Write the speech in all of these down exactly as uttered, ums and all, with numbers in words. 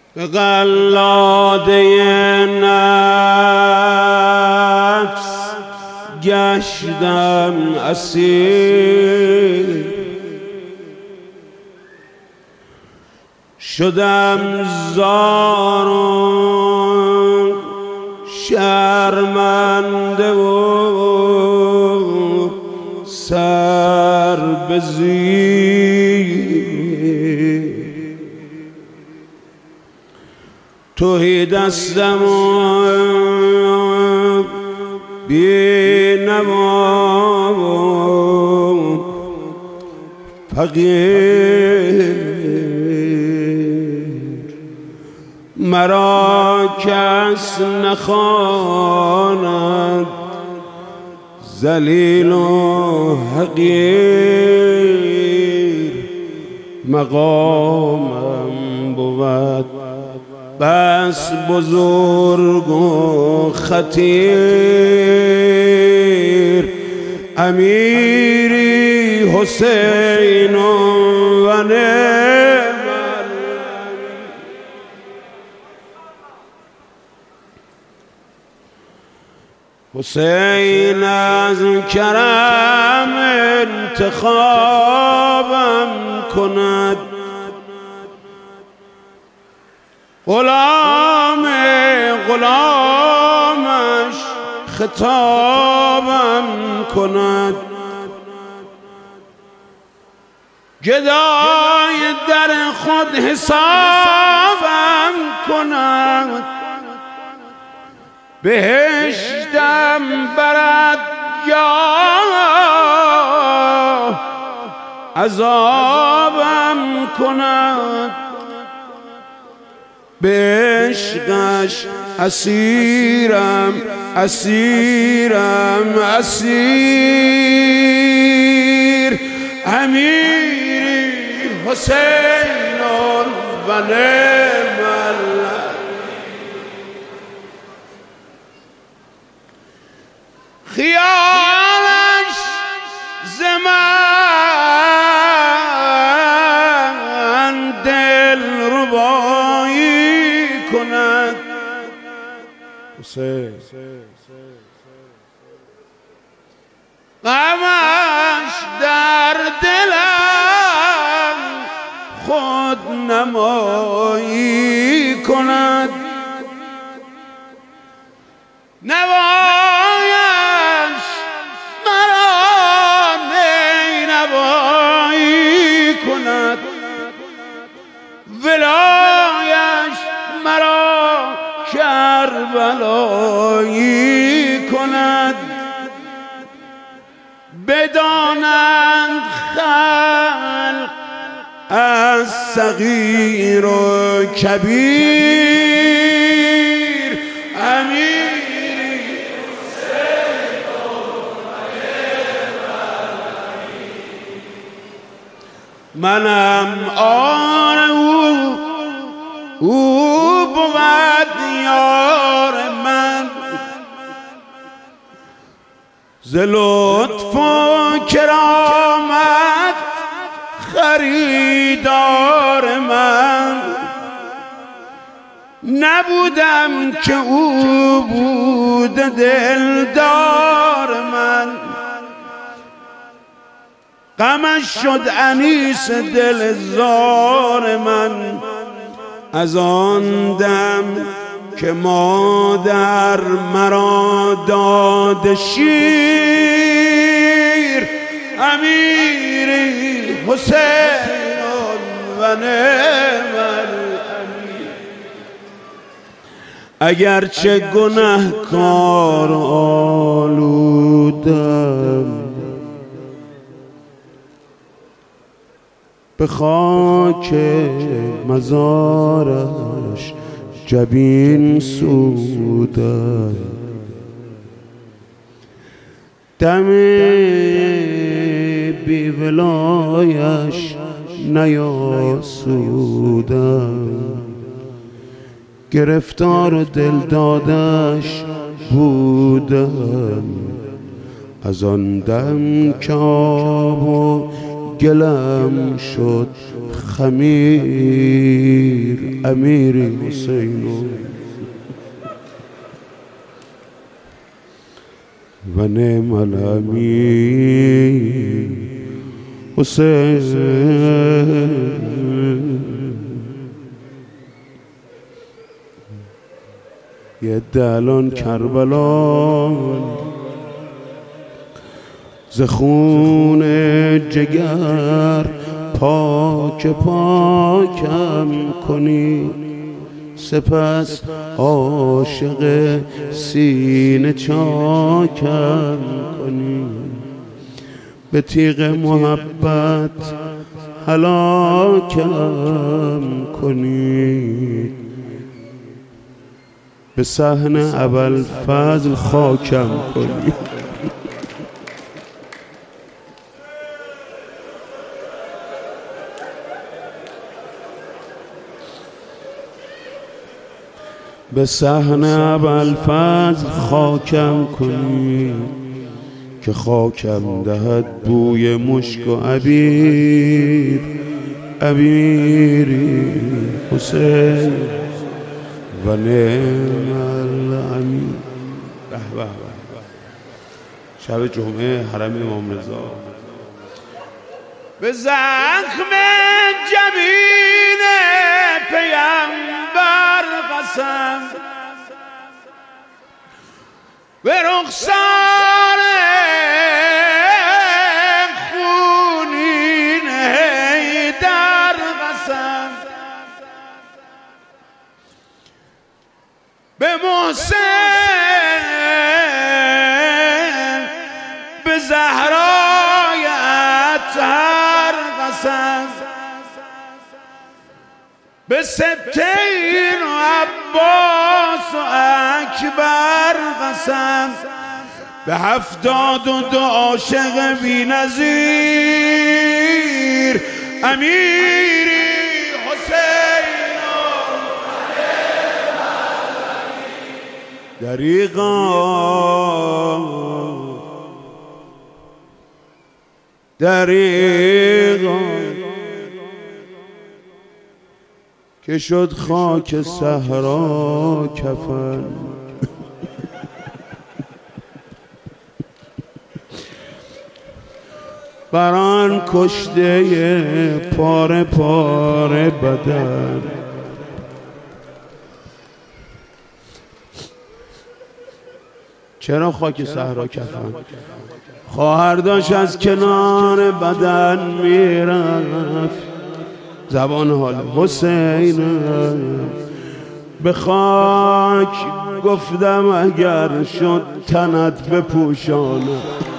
به قلاده نفس گشتم اسیر، شدم زار و شرمنده و سر به زیر، تهی دستم و بینوا و فقیر، مرا کس نخواند ذلیل و حقیر، مقامم بود بس بزرگ و خطیر، امیری حسین و نعم حسین از کرم انتخابم کند، غلام غلامش خطابم کند، گدای در خود حسابم کند، بهشتم برد یا عذابم کند، به عشقش اسیرم اسیرم اسیر، امیری حسین و نعم الله. خیالش ز من دل ربایی کند، غمش در دلم خود نمایی کند، نوایش مرا نینوایی کند، ولایش مرا کربلایی کند، بدانند خلق از صغیر و کبیر، امیر حسین و منم آن او، او بود یار من، ز لطف و کرامت خریدار من، نبودم که او بود دلدار من، غمش شد انیس دل زار من، از آن دم که مادر مرا داد شیر، امیری حسین و نعم الامیر. اگرچه گنهکار آلودم، به خاک مزارش جبین سودم، دم بی ولایش نیاسودم، گرفتار دل دادش بودم، از آن دم که آب و گلم شد خمیر. امیری حسین و نعم الامیر حسین. یه دلان کربلا ز خون جگر پاک پاکم کنی، سپس عاشق سینه چاکم کنی، به تیغ محبت هلاکم کنی، به صحن ابوالفضل خاکم کنی. به صحن ابوالفضل خاکم کنی که خاکم دهد بوی مشک و عبیر. امیری حسین و نعم الامیر. به به شب جمعه حرم امام رضا به زخم جبین پیامبر قسم، به رخسار خونین حیدر قسم، به محسن به زهرای اطهر قسم، به سبتین و عباس و اکبر قسم، به هفتاد و دو عاشق بی نظیر. امیری حسین دریغا دریغا که شد خاک صحرا کفن. بر آن کشته پاره پاره بدن، چرا خاک صحرا کفن؟ خواهر داشت از کنار بدن میرفت، زبان حال حسین به خاک گفتم اگر شد تنت بپوشانم.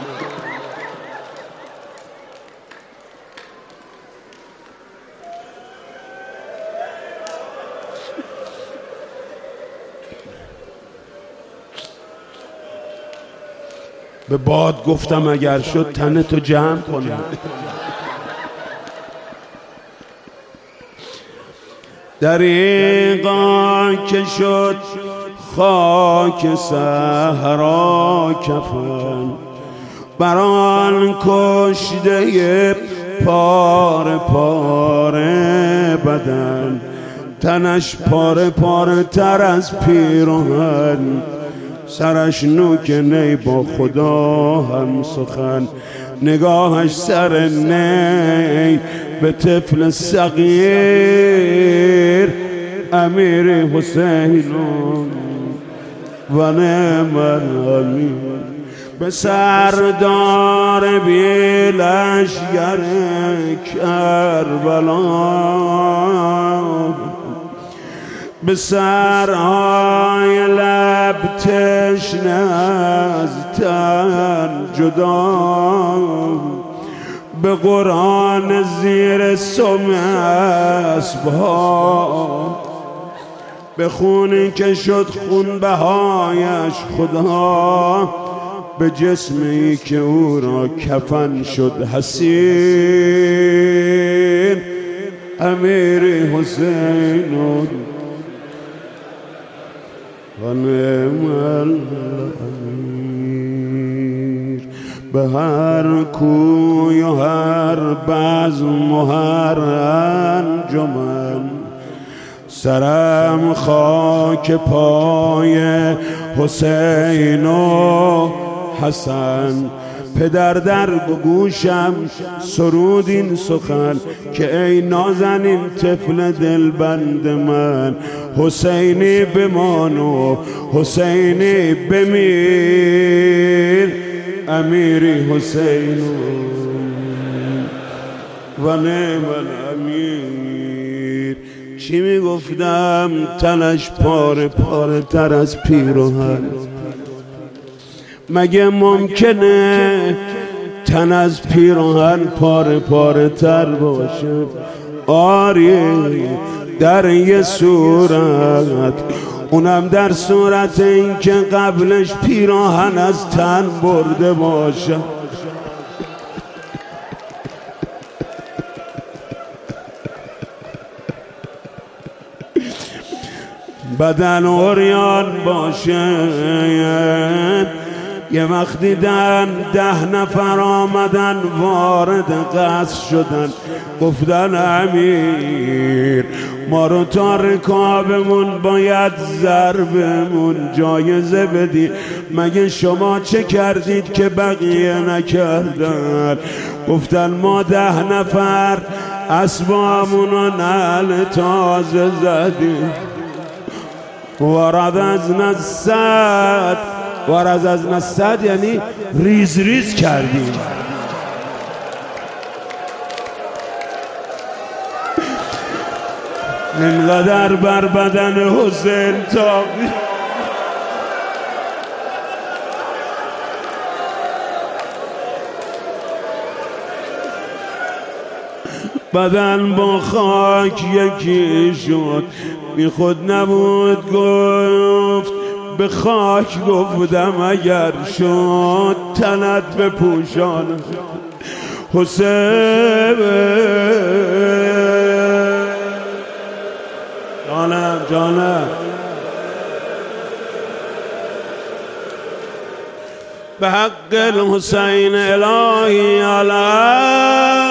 به باد گفتم اگر شد تنتو جمع کنم. دریغا که شد خاک صحرا کفن، بر آن کشته پاره پاره بدن، تنش پاره پاره تر از پیراهن، سرش نوک نی با خدا هم سخن، نگاهش سر نی به طفل صغیر. امیر حسین و نعم الامیر، به سردار بی لشگر کربلا، به سرهای لب تشنه از تن جدا، به قرآن زیر سم اسبها، به خونی که شد خون بهایش خدا، به جسمی که او را کفن شد حسین. امیر حسین و نعم الامیر، به هر کوی و هر بزم و هر انجمن، سرم خاک پای حسین و حسن. پدر در گوشم سرود این سخن که ای نازنین طفل دلبند من، حسینی بمان و حسینی بمیر، امیری حسین و نعم الامیر. چی میگفتم؟ تنش پاره پاره تر از پیراهن. مگه ممکنه تن از پیراهن پاره پاره تر باشه؟ آری در یه صورت، اونم در صورت این که قبلش پیراهن از تن برده باشه. بدن عریان باشه. یه وقت دیدن ده نفر آمدن وارد قصر شدن، گفتن امیر ما رو تا رکابمون باید ضربمون جایزه بدی، مگه شما چه کردید که بقیه نکردن؟ گفتن ما ده نفر اسبامون رو نعل تازه زدیم، ورد از نصد، ورد از نصد یعنی ریز ریز کردیم. اینقدر بر بدن حسین تاقی بدن با خاک یکی شد، بی خود نبود گفت به خاک، گفتم اگر شد تنت به پوشان حسین. جانم جانم به حق الحسین الهی علیه